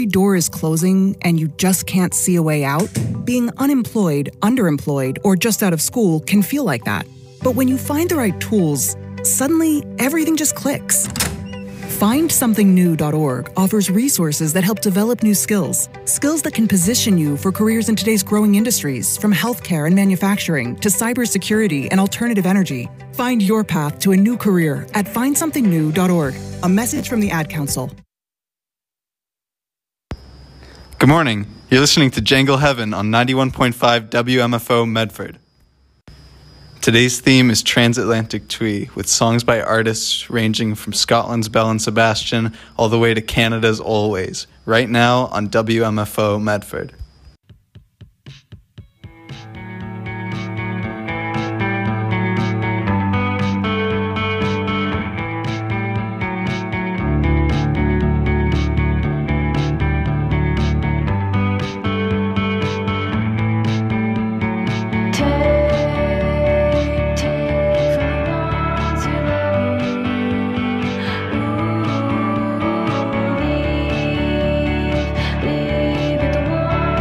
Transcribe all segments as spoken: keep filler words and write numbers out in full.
door is closing and you just can't see a way out, being unemployed, underemployed, or just out of school can feel like that. But when you find the right tools, suddenly everything just clicks. find something new dot org offers resources that help develop new skills, skills that can position you for careers in today's growing industries, from healthcare and manufacturing to cybersecurity and alternative energy. Find your path to a new career at find something new dot org. A message from the Ad Council. Good morning. You're listening to Jangle Heaven on ninety-one point five W M F O Medford. Today's theme is Transatlantic Twee, with songs by artists ranging from Scotland's Belle and Sebastian all the way to Canada's Always, right now on W M F O Medford. Leave it the one.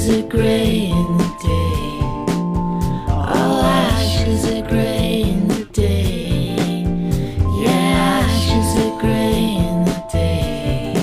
ashes are gray in the day. All ashes are gray in the day. Yeah, ashes are gray in the day.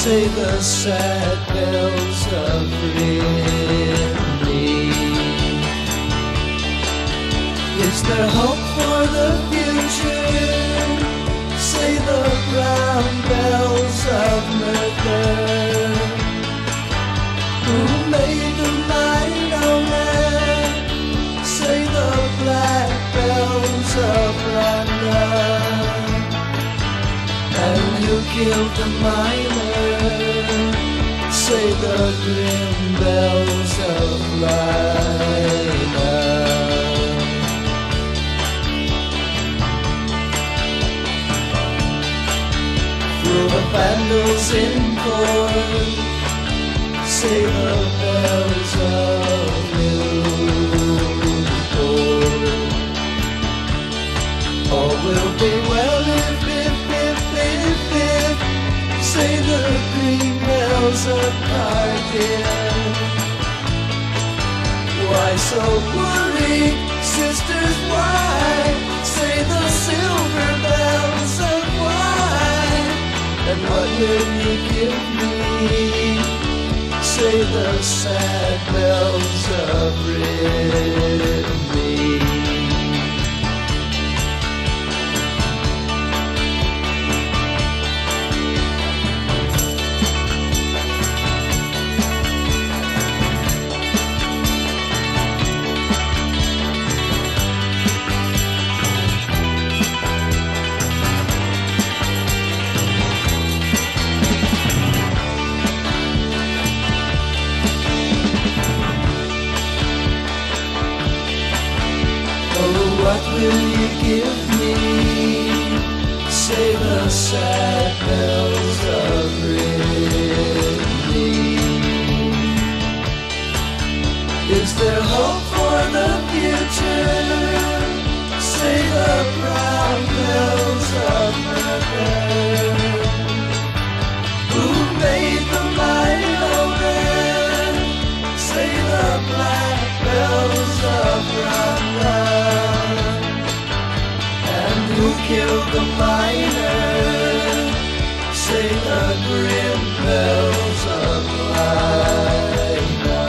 say the sad bells of Rimini. Is there hope for the future? Say the brown bells of Merthyr. Who made the Minoan? Say the black bells of Rhonda. And who killed the miner? Say the grim bells of Lina. Through the vandals in corn, say the bells of Newport. All will be well if, if, if, if, if, say the green bells of Cardiff. Why so worried, sisters, why? Say the silver bells of wine. And what will you give me? Say the sad bells of Rimini. What will you give me? Say the sad bells of Rimini. Is there hope for the future? Say the brown bells of Merthyr. Who made the Minoan? Say the black bells of Rhonda. Who killed the miner? Say the grim bells of Lina.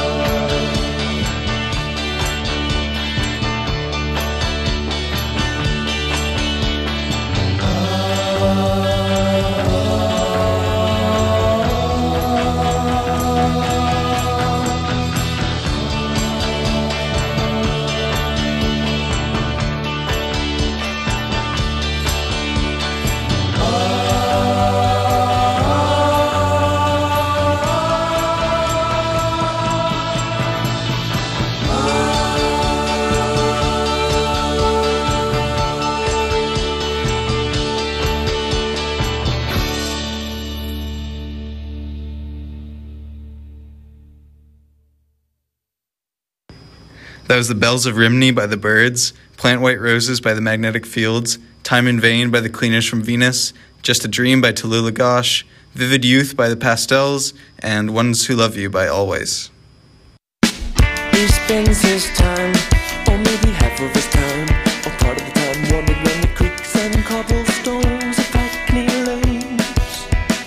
That was The Bells of Rimini by the Byrds, Plant White Roses by the Magnetic Fields, Time in Vain by the Cleaners from Venus, Just a Dream by Tallulah Gosh, Vivid Youth by the Pastels, and Ones Who Love You by Always. He spends his time, or maybe half of his time, or part of the time wandering around the creeks and cobblestones of Hackney lanes.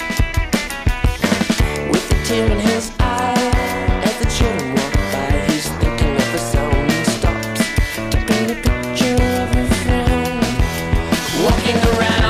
With a tear in his eye, as the children walk by, he's thinking of the sound and stops to paint a picture of a friend walking around.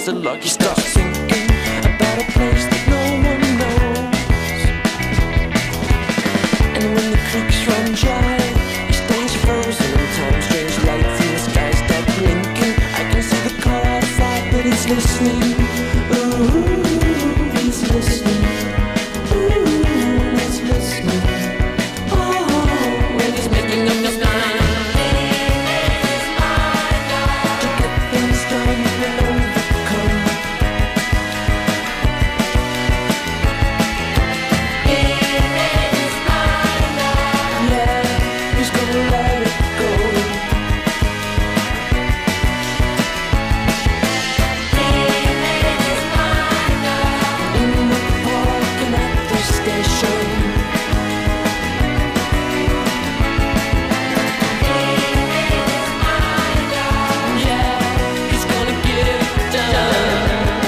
finds the lock. He starts thinking about a place that no one knows. And when the creeks run dry, he stays frozen in time. Strange lights in the sky start blinking. I can see the car outside, but he's listening. Ooh, he's listening. Ooh, he's listening. Oh, when he's making up his mind to get things done and overcome. Yeah, he's gonna let it go. In the park and at the station. Yeah, he's gonna get it done.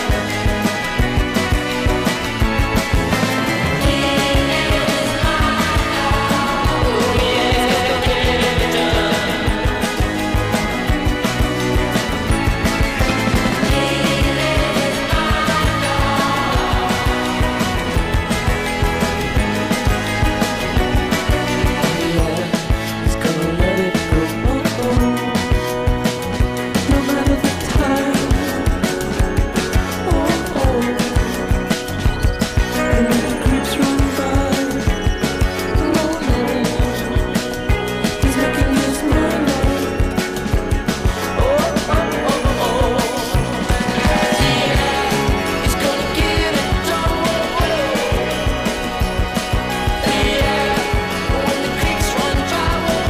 Oh yeah, he's gonna get it done. Yeah, he's gonna let it go. No matter the time. Oh, oh. And when the creeps run by, no, no, he's making his mind up. Oh, oh, oh, oh. Yeah, he's gonna get it done. Yeah, when the creeks run dry.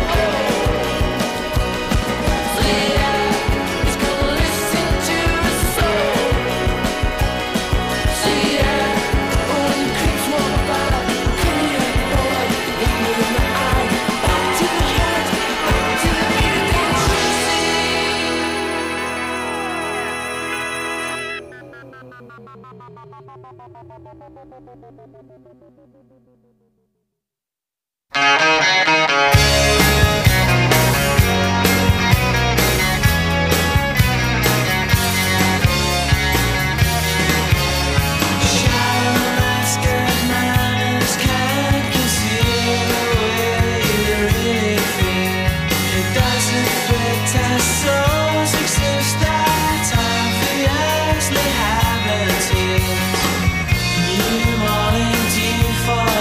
Yeah, he's gonna listen to his soul. Yeah, when the creeks walk by, come here, boy, look me in the eye. Back to the heart, back to the beginning. New morning dew falls.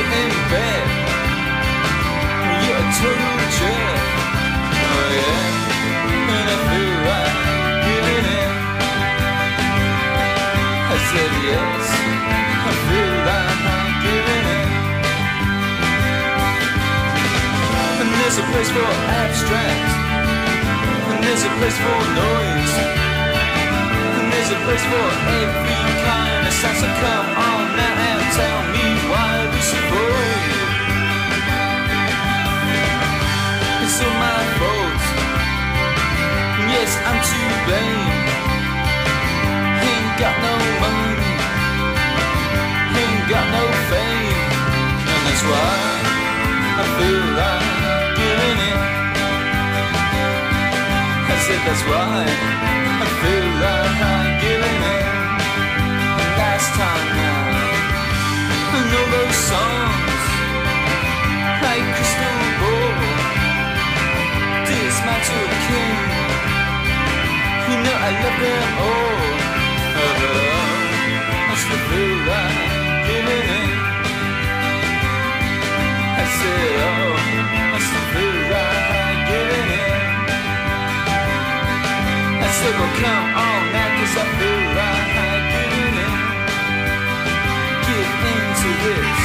in bed. You're a total jerk. Oh yeah, and I feel like giving in. I said yes, I feel like giving in. And there's a place for abstract, and there's a place for noise, and there's a place for every kind of sound. So come on now and tell me why this avoid. It's all my fault. Yes, I'm to blame. Ain't got no money, ain't got no fame, and that's why I feel like giving in. I said that's why I feel like giving in. And last time now, I know those songs like Crystal Ball, Dismantle King. You know I love them all. Oh, but oh, I still feel like giving in. I said oh, I still feel like giving in. I said well come on now, cause I feel like giving in. Give into this.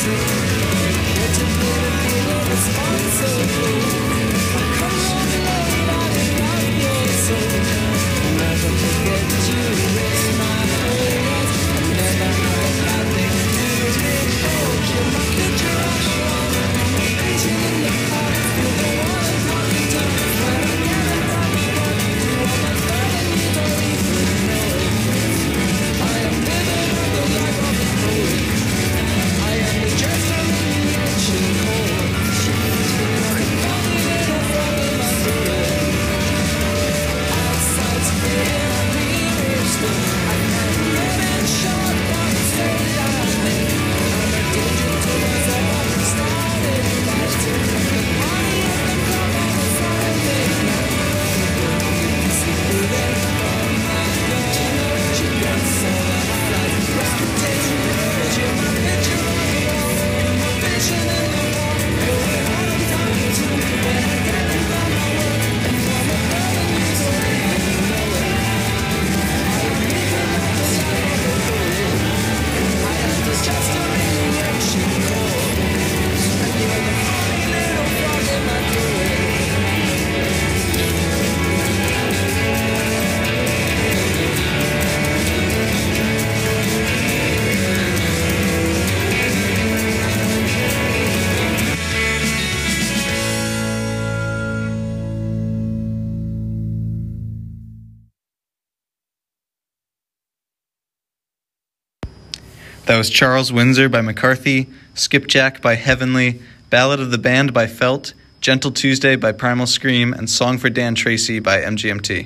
That was Charles Windsor by McCarthy, Skipjack by Heavenly, Ballad of the Band by Felt, Gentle Tuesday by Primal Scream, and Song for Dan Tracy by M G M T.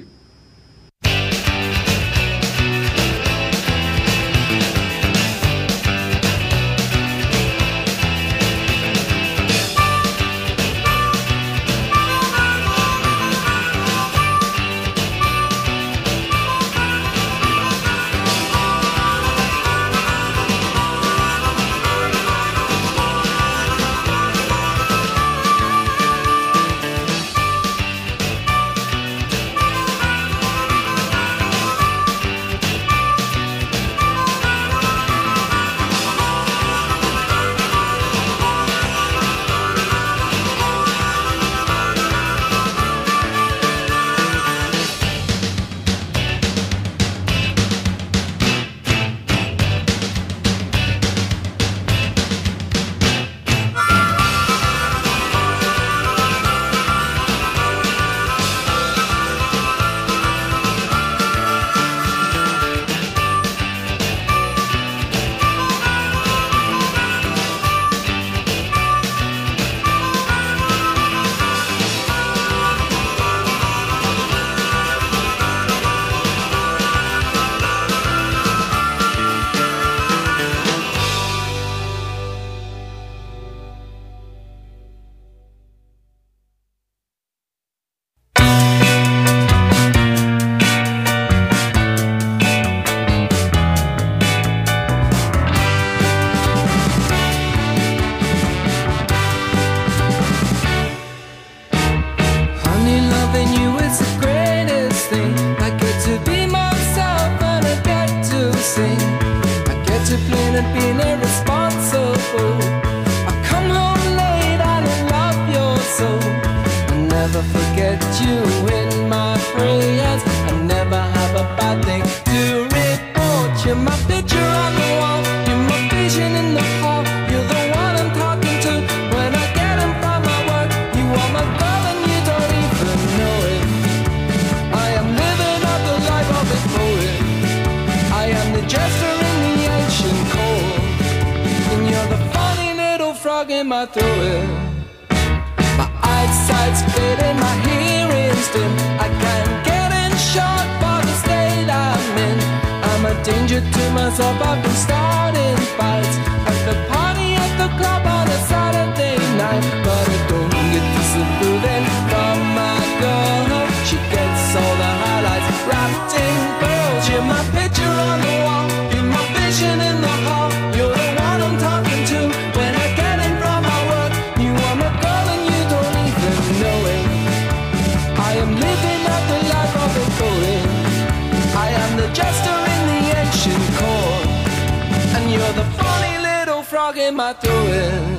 In my I throw it.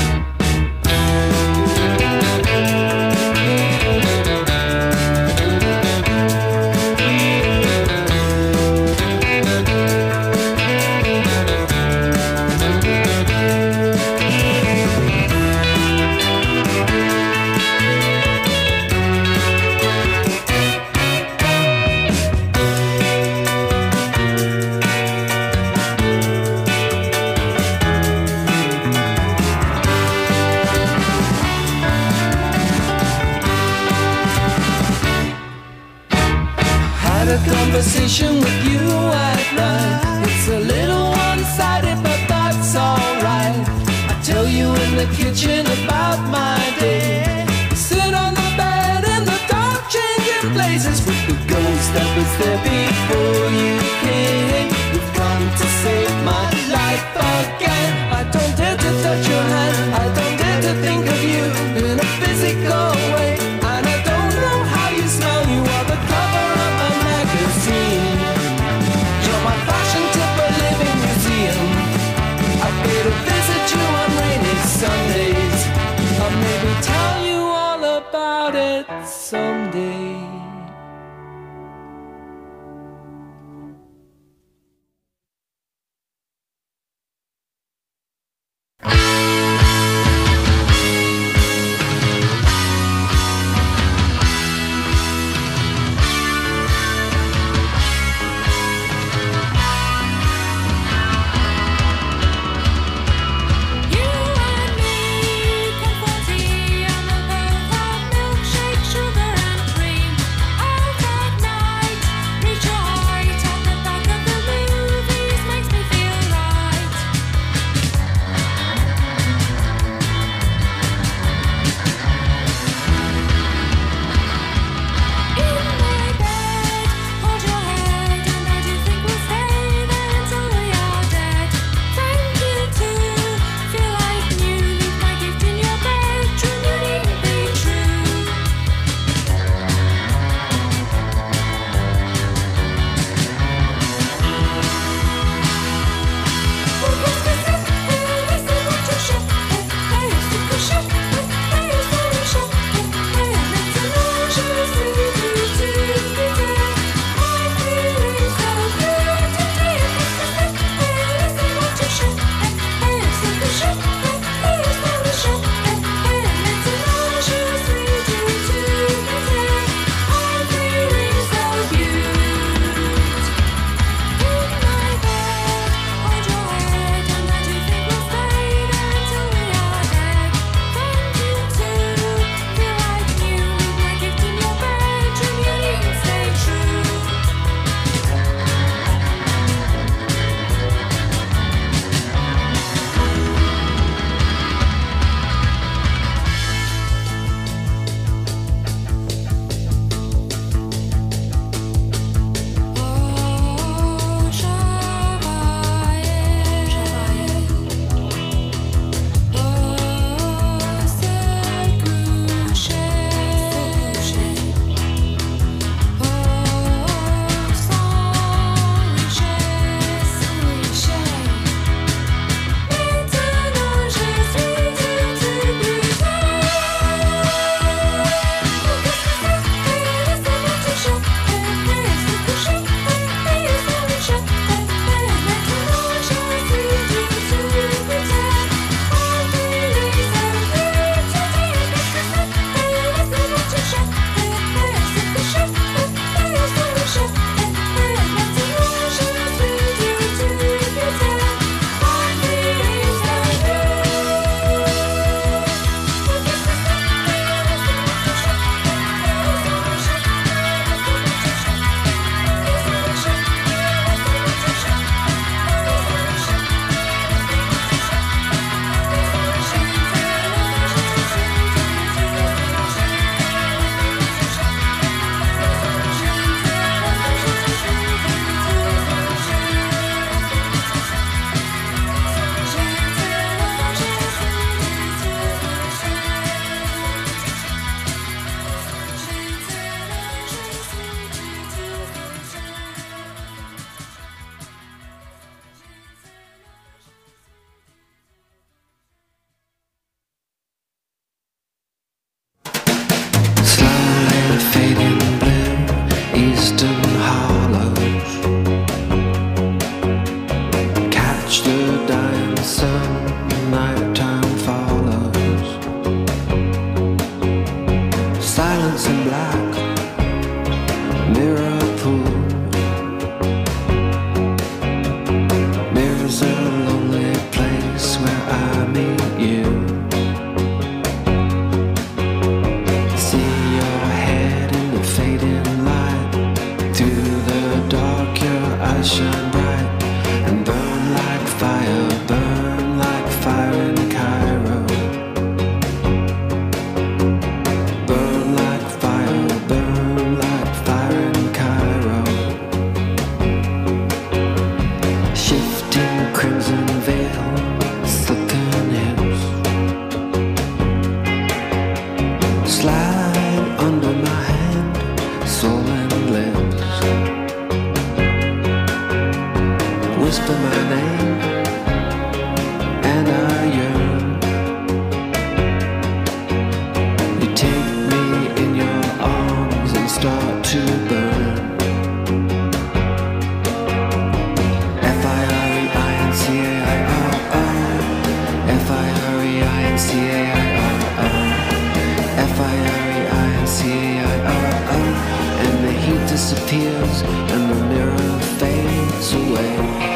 Conversation with you at night. It's a little one-sided, but that's alright. I tell you in the kitchen about my day. Sit on the bed in the dark, changing places with the ghost that was there before you came. You've come to save my life again. I don't dare to touch your hand. I don't dare to think of you in a physical way. And I don't know how you smell. You are the cover of my magazine. You're my fashion tip, a living museum. I pay to visit you on rainy Sundays. I'll maybe tell you all about it someday. Sugar N C A I R O. F I R E I N C A I R O. And the heat disappears and the mirror fades away.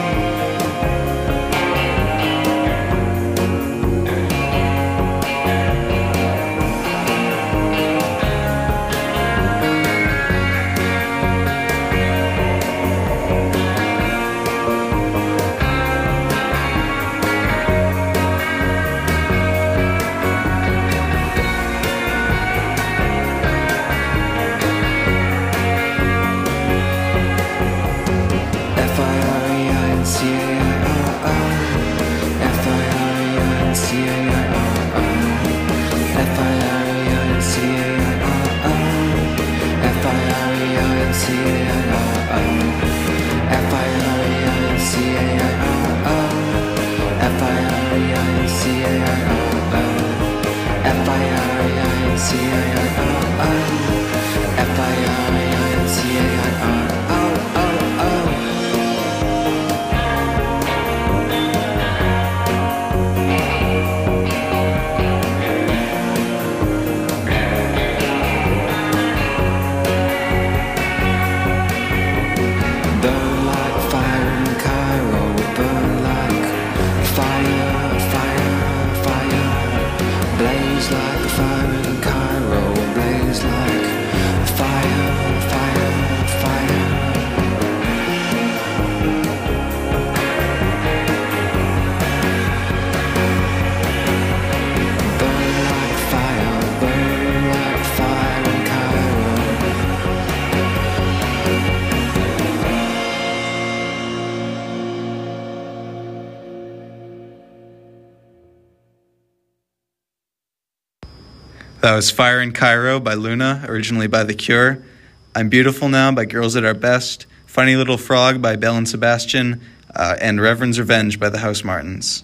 That was Fire in Cairo by Luna, originally by The Cure. I'm Beautiful Now by Girls at Our Best. Funny Little Frog by Belle and Sebastian. Uh, and Reverend's Revenge by the House Martins.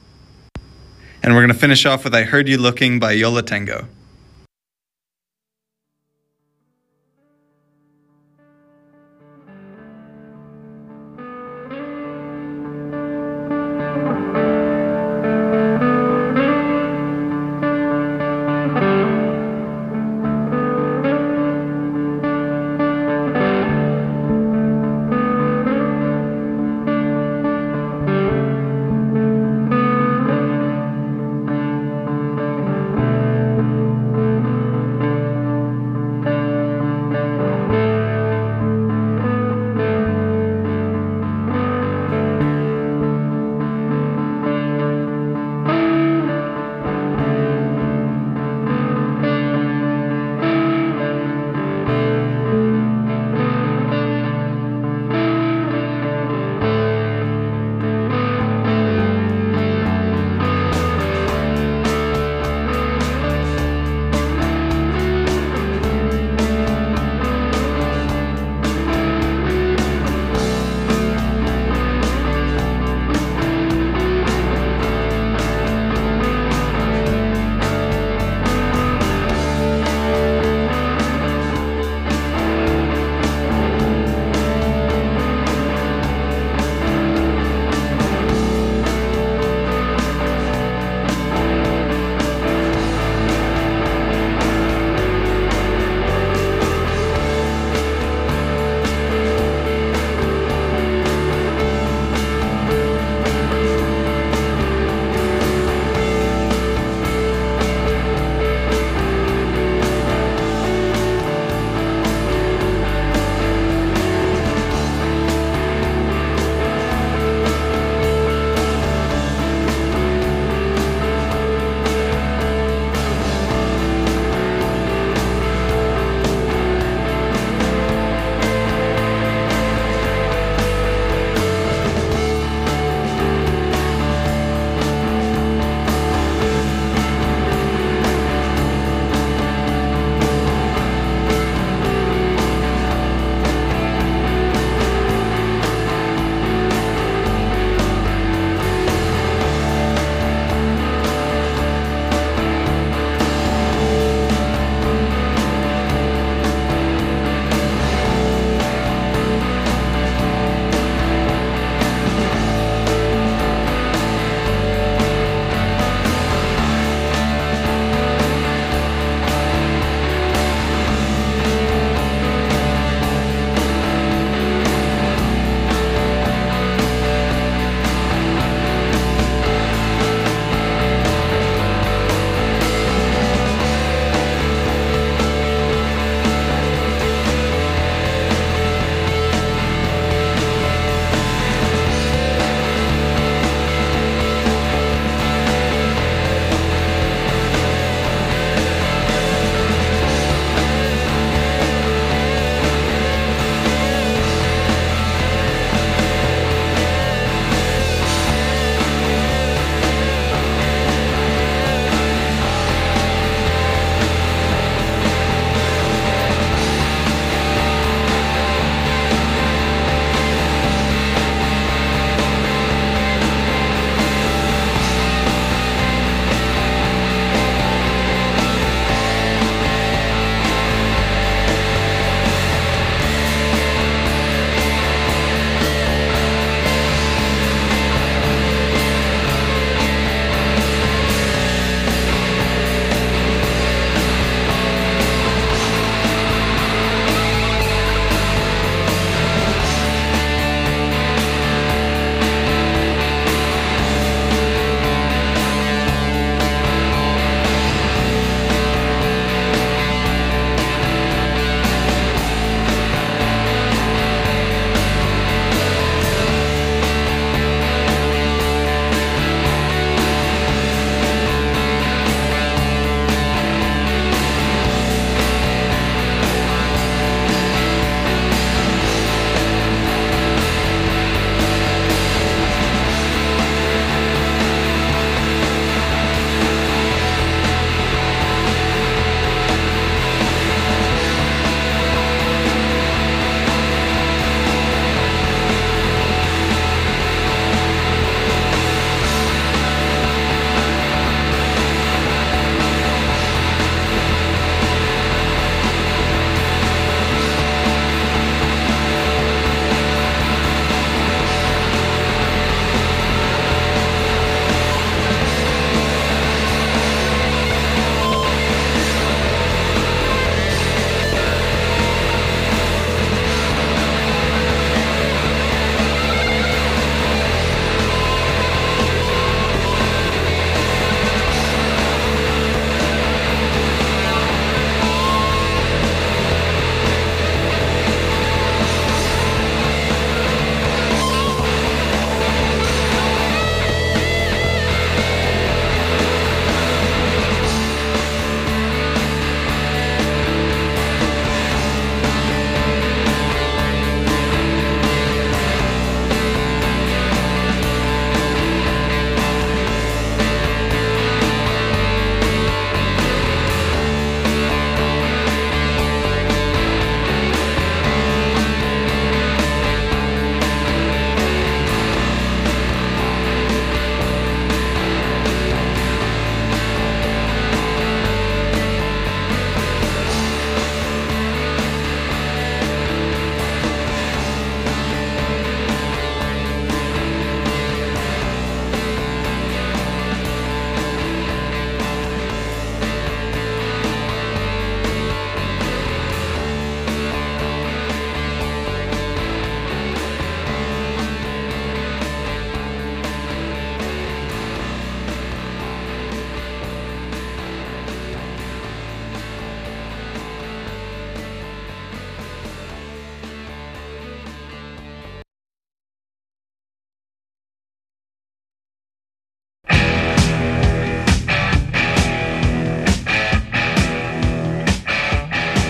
And we're going to finish off with I Heard You Looking by Yola Tango.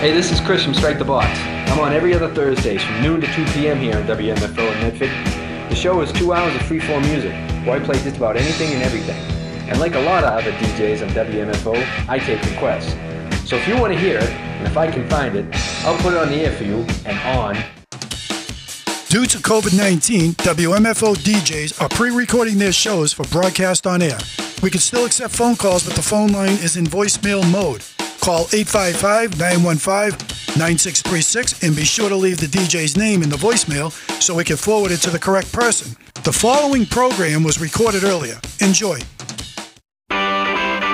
Hey, this is Chris from Strike the Box. I'm on every other Thursdays from noon to two p.m. here on W M F O in Medford. The show is two hours of free-form music, where I play just about anything and everything. And like a lot of other D Js on W M F O, I take requests. So if you want to hear it, and if I can find it, I'll put it on the air for you and on. Due to COVID nineteen, W M F O D Js are pre-recording their shows for broadcast on air. We can still accept phone calls, but the phone line is in voicemail mode. Call eight five five, nine one five, nine six three six and be sure to leave the D J's name in the voicemail so we can forward it to the correct person. The following program was recorded earlier. Enjoy.